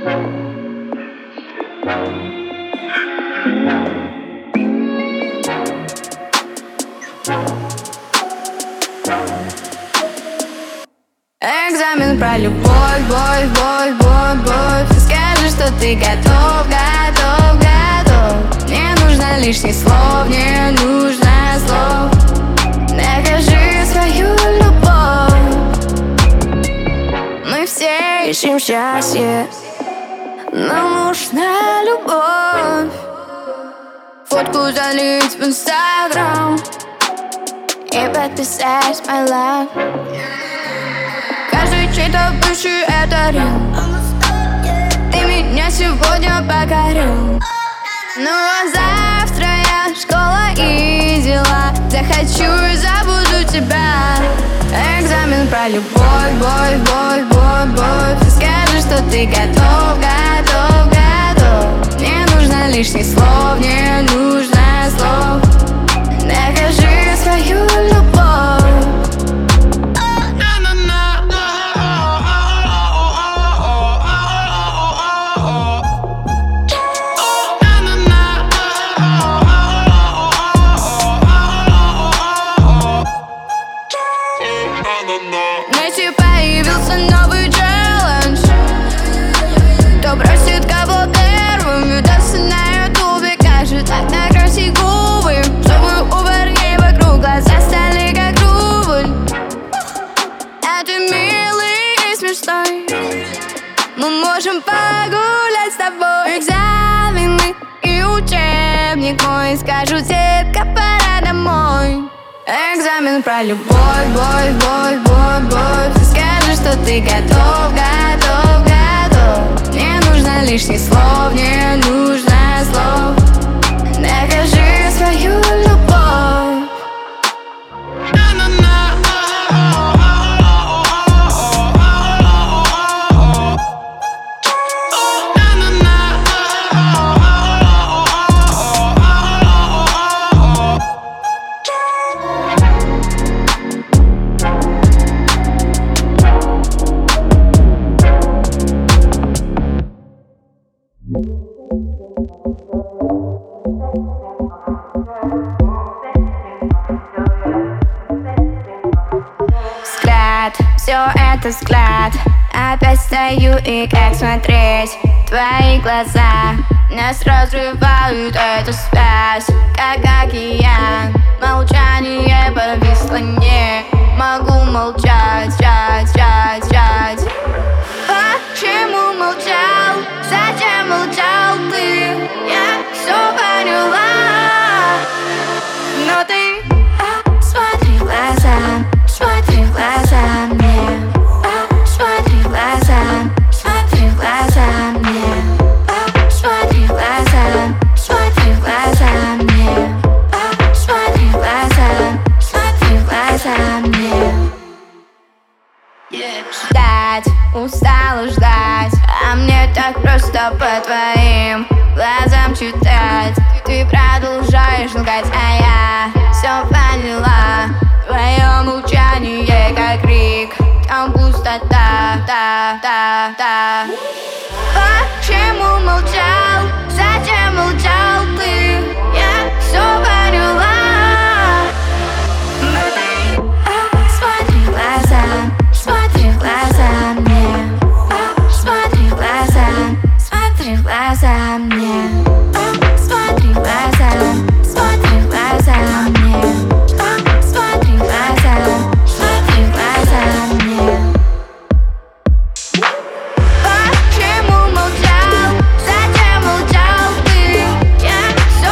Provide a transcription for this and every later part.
Экзамен про любовь, любовь. Скажи, что ты готов. Не нужно лишних слов, не нужно слов. Докажи свою любовь. Мы все ищем счастье, нам нужна любовь. Фотку залить в Инстаграм и подписать my love. Каждый чей-то бывший — это real. Ты меня сегодня покорил. Ну а завтра я школа и дела. Захочу и забуду тебя. Экзамен про любовь, любовь. Скажи, что ты готов. Не нужно лишних слов, не нужно слов. Докажи свою любовь. Ночью появился новый челлендж. Кто бросит кого первым, видался на ютубе. Как же так накрасить губы, чтобы у парней вокруг глаза стали как рубль. А ты милый и смешной, мы можем погулять с тобой. Экзамены и учебник мой скажут: детка, пора домой. Экзамен про любовь, любовь. Скажи, что ты готов. Не нужно лишних слов, не нужно слов. Докажи свою любовь. Взгляд, все это взгляд. Опять стою и как смотреть твои глаза. Нас разрывают эту связь, как океан. Молчание повисло, не могу молчать. Почему молчал? Зачем молчал ты? Я все поняла. Но ты смотри в глаза мне. Смотри в глаза мне. Смотри в глаза мне. Смотри в глаза мне. Ждать, устала ждать, а мне так просто по твоим глазам читать. Ты продолжаешь лгать, а я все поняла. Твое молчание как крик, там пустота. Почему молчал? Зачем молчал ты? Я все поняла. Смотри в глаза мне. Смотри в глаза мне. Смотри в глаза мне. Смотри в глаза мне. Почему молчал? Зачем молчал ты? Я все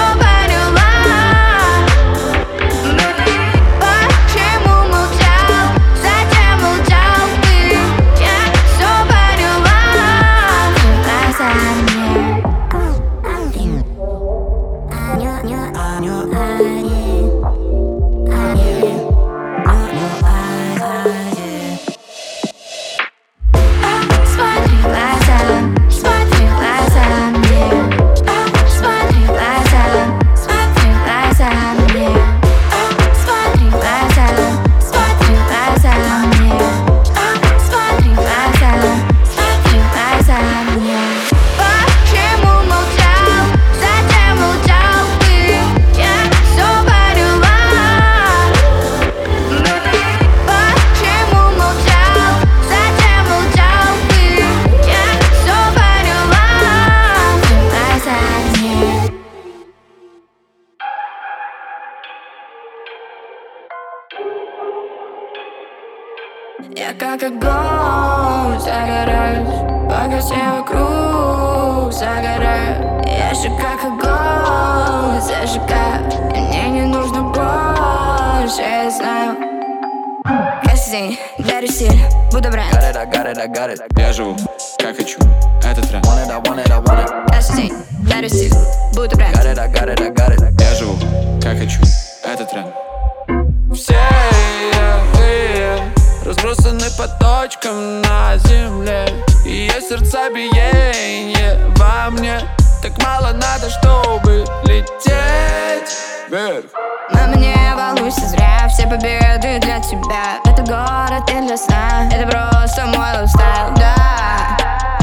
как огонь загораюсь, пока все вокруг загорают. Я же как огонь зажигаю, и мне не нужно больше, я знаю. Каждый день дарю стиль, буду бренд. Я живу, как хочу, этот тренд. Каждый день дарю стиль, буду бренд. Я живу, как хочу, этот тренд. Все разбросаны по точкам на земле, и есть сердцебиение во мне. Так мало надо, чтобы лететь вверх. Но мне волнуйся зря, все победы для тебя. Это город и для сна, это просто мой лайфстайл, да.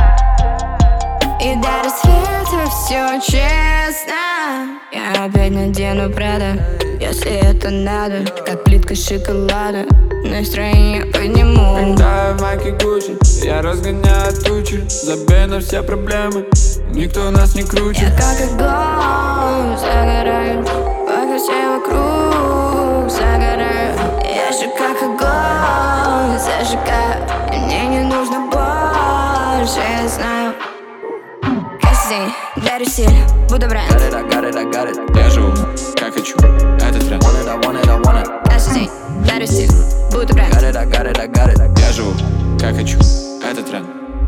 И до рассвета все честно. Я опять надену Прада, если это надо, как плитка шоколада. Настроение подниму. Летаю в майке Гуччи, я разгоняю тучи. Забей на все проблемы, никто нас не круче. Я как огонь загораю, пока все вокруг загорают. Я же как огонь зажигаю, и мне не нужно больше, я знаю. Каждый день дарю стиль, буду бренд. Я живу, как хочу, этот тренд. Каждый день дарю стиль, буду бренд. Я живу, как хочу, этот тренд.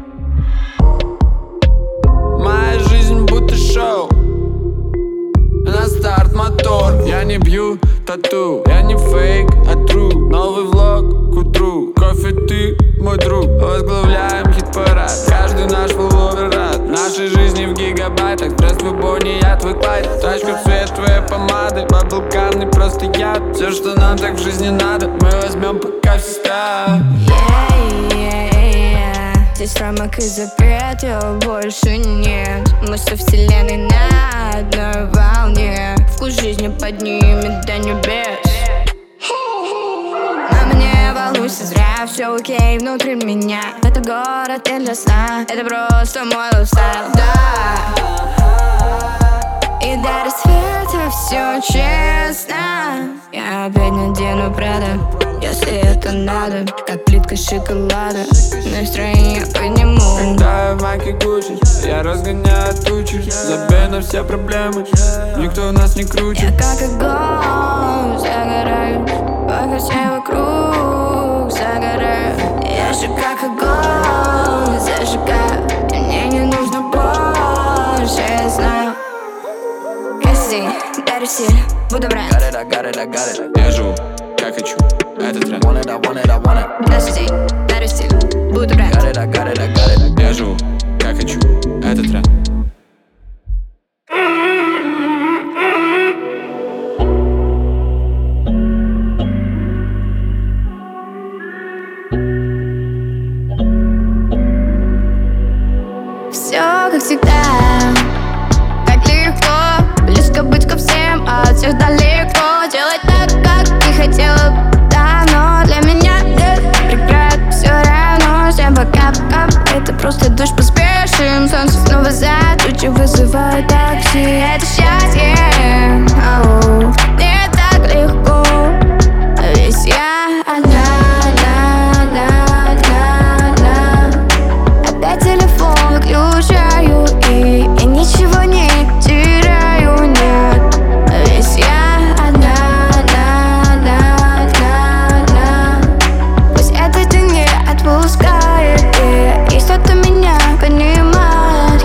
Моя жизнь будто шоу, на старт мотор. Я не бью тату, я не фейк, а true. Новый влог к утру, кофе ты, мой друг. Возглавляем хит-парад, каждый наш фолловер рад. Нашей жизни в гигабайтах, стресс твой Бонни, я твой Клайд. Тачка в цвет твоей помады, баблканы просто яд. Все, что нам так в жизни надо, мы возьмем, пока все спят. Здесь рамок и запретов больше нет. Мы со вселенной на одной волне. Вкус жизни поднимет до небес. Но мне волнуйся зря, все окей внутри меня. Это город и для сна, это просто мой лайфстайл, да. И до рассвета все честно. Я опять надену Прада, если это надо, как плитка шоколада. Настроение подниму. Летаю в майке Гуччи, я разгоняю тучи. Забей на все проблемы, никто нас не круче. Я как огонь загораю, пока все вокруг загорают. Я же как огонь зажигаю, и мне не нужно больше, я знаю. Каждый день дарю стиль, буду бренд. Я живу, как хочу, этот тренд. Каждый день дарю стиль, буду бренд. Я живу, как хочу, этот тренд. Все как всегда, как легко, близко быть ко всем, а от всех далеко. Делать так, как ты хотела давно. Для меня это преград, все равно. Всем пока-пока, это просто дождь поспешим. Солнце снова за тучи вызывает такси. Это счастье, не так легко, ведь я одна. Опять телефон выключаю, и я ничего не теряю, нет. Ведь я одна. Пусть этот день не отпускает, и кто-то меня понимает,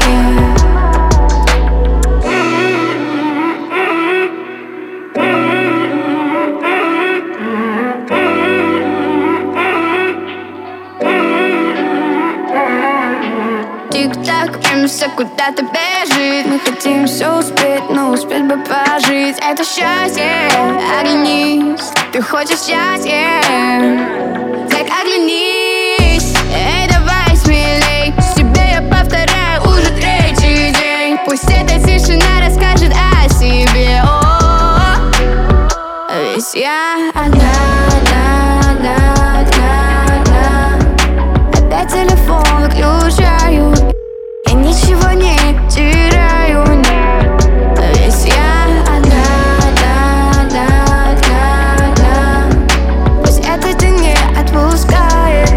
Тик-так, время все куда-то бежит. Мы хотим все успеть, но успеть бы пожить. Это счастье, оглянись. Ты хочешь счастья, так оглянись. Эй, давай смелей, себе я повторяю уже третий день. Пусть эта тишина расскажет о себе. Ведь я одна. Опять телефон выключаю, я ничего не теряю, нет. Ведь я одна. Пусть этот день не отпускает.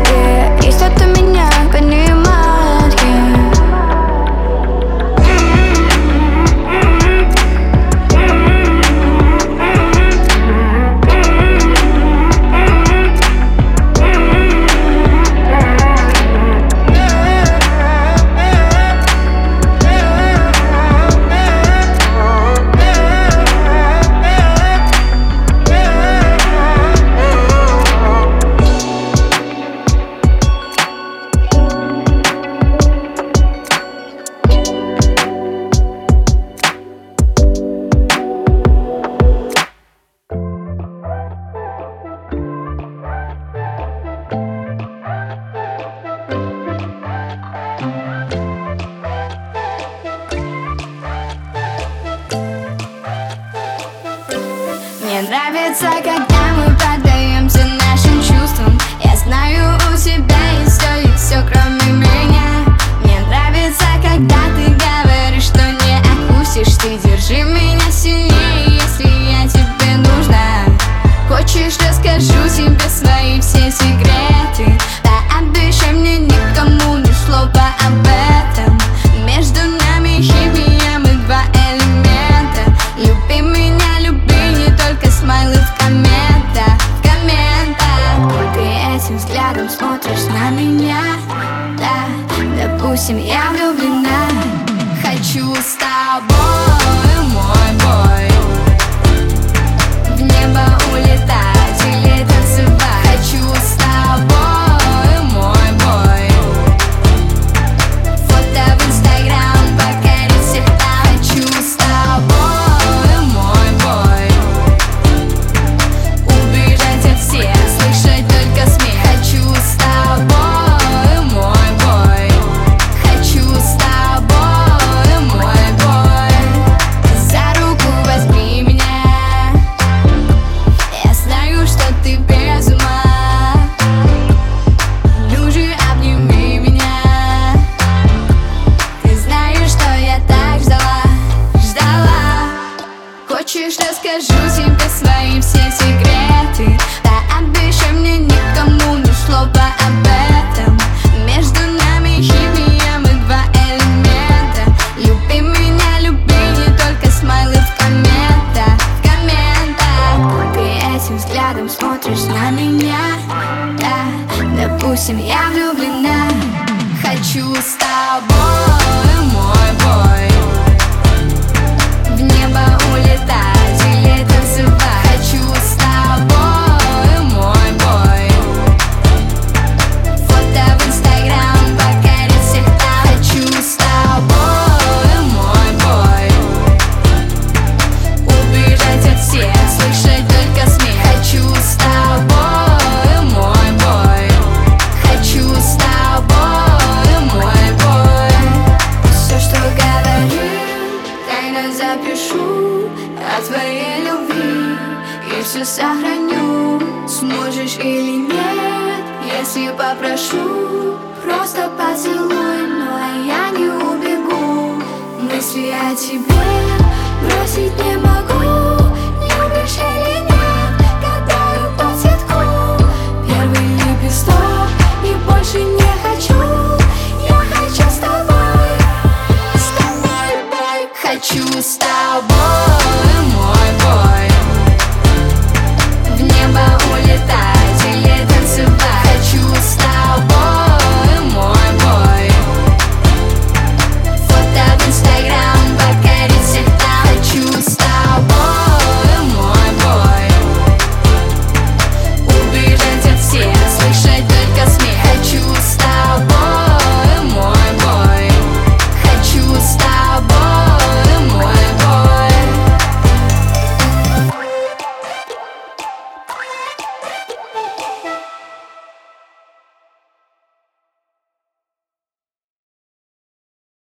Допустим, я влюблена. Хочу с тобой, мой бой, в небо улетать или танцевать. Хочу с тобой, мой бой, фото в Инстаграм, покорить всех там. Хочу с тобой, мой бой, убежать от всех, слышать только смех. Хочу с тобой, мой бой, хочу с тобой, мой бой. За руку возьми меня, я знаю, что ты без ума. Ну же, обними меня, ты знаешь, что я так ждала. Хочешь, расскажу тебе свои все секреты? Да обещай мне никому ни слова об этом. Между нами химия, мы два элемента. Люби меня, люби, не только смайлы в комментах. Ты этим взглядом смотришь на меня, да. Допустим, я влюблена. Хочу с тобой, мой бой, в небо улетать или танцевать. Хочу с тобой, мой бой, фото в Инстаграм, покорить всех там. Хочу с тобой, мой бой, убежать от всех, слышать только смех. Хочу с тобой, мой бой, хочу с тобой, мой бой. Все, что говорю, тайно запишу о твоей любви и все сохраню. Сможешь или нет, если попрошу, просто поцелуй, но я не убегу. Мысли о тебе бросить не могу.